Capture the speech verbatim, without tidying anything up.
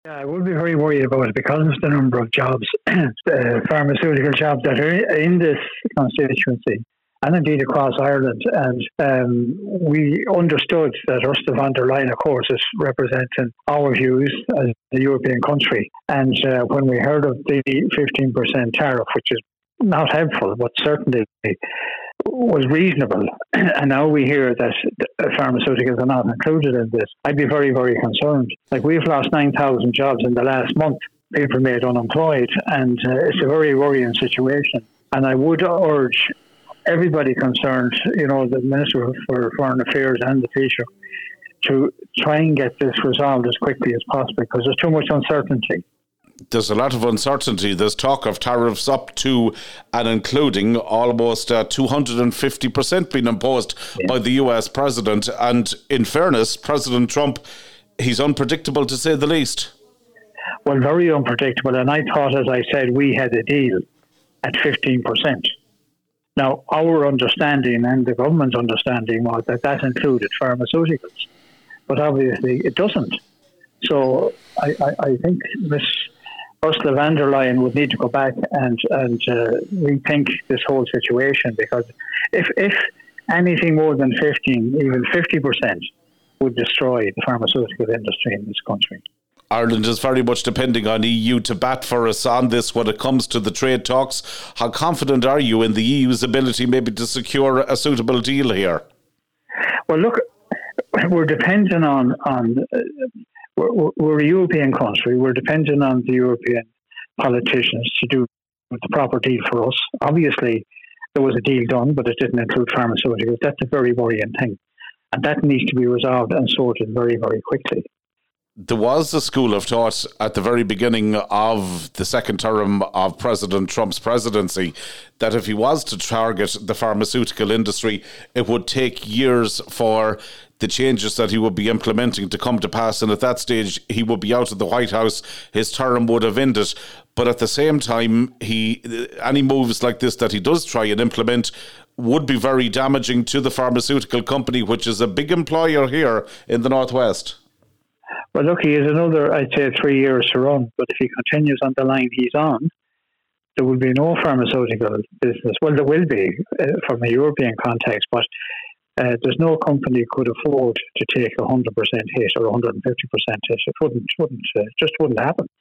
Yeah, I would be very worried about it because of the number of jobs, uh, pharmaceutical jobs that are in this constituency and indeed across Ireland. And um, we understood that Ursula von der Leyen, of course, is representing our views as the European country. And uh, when we heard of the fifteen percent tariff, which is not helpful, but certainly was reasonable, and now we hear that pharmaceuticals are not included in this, I'd be very, very concerned. Like, we've lost nine thousand jobs in the last month, people made unemployed, and uh, it's a very worrying situation. And I would urge everybody concerned, you know, the Minister for Foreign Affairs and the Taoiseach, to try and get this resolved as quickly as possible, because there's too much uncertainty. There's a lot of uncertainty. There's talk of tariffs up to and including almost uh, two hundred fifty percent being imposed yeah. by the U S president. And in fairness, President Trump, he's unpredictable to say the least. Well, very unpredictable. And I thought, as I said, we had a deal at fifteen percent. Now, our understanding and the government's understanding was that that included pharmaceuticals. But obviously it doesn't. So I, I, I think this Ursula von der Leyen would need to go back and and uh, rethink this whole situation, because if if anything more than fifteen, even fifty percent, would destroy the pharmaceutical industry in this country. Ireland is very much depending on E U to bat for us on this when it comes to the trade talks. How confident are you in the E U's ability maybe to secure a suitable deal here? Well, look, we're dependent on on. Uh, We're, we're a European country. We're dependent on the European politicians to do the proper deal for us. Obviously, there was a deal done, but it didn't include pharmaceuticals. That's a very worrying thing. And that needs to be resolved and sorted very, very quickly. There was a school of thought at the very beginning of the second term of President Trump's presidency that if he was to target the pharmaceutical industry, it would take years for the changes that he would be implementing to come to pass. And at that stage, he would be out of the White House. His term would have ended. But at the same time, he any moves like this that he does try and implement would be very damaging to the pharmaceutical company, which is a big employer here in the Northwest. Well, look, he has another, I'd say, three years to run. But if he continues on the line he's on, there will be no pharmaceutical business. Well, there will be uh, from a European context, but uh, there's no company could afford to take a one hundred percent hit or a one hundred fifty percent hit. It wouldn't, wouldn't uh, just wouldn't happen.